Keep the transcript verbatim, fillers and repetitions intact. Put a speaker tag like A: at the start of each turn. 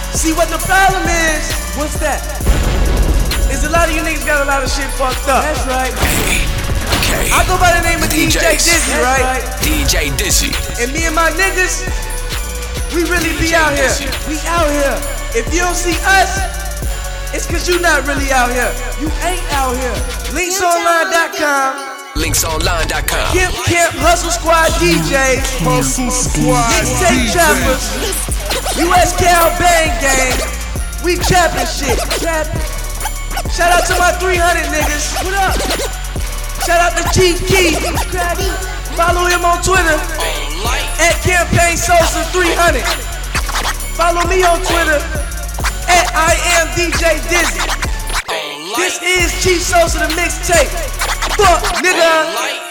A: See what the problem is?
B: What's that?
A: Is a lot of you niggas got a lot of shit fucked up.
B: That's right.
C: Okay.
A: I go by the name of D J
C: D Js.
A: Dizzy, right? right?
C: D J Dizzy.
A: And me and my niggas, we really be out here.
C: Dizzy.
A: We out here. If you don't see us, it's cause you not really out here.
B: You ain't out here.
A: links online dot com.
C: links online dot com.
A: Camp Camp Hustle Squad D Js.
D: Hustle Squad
A: Mixtape
D: D J.
A: Trappers. U S Cal Bang Gang. We trapping shit.
B: Trapping.
A: Shout out to my three hundred niggas. What up? Shout out to Chief Keith. Follow him on Twitter at Campaign Sosa three hundred. Follow me on Twitter at I am D J Dizzy. This is Chief Sosa the mixtape. Fuck, nigga.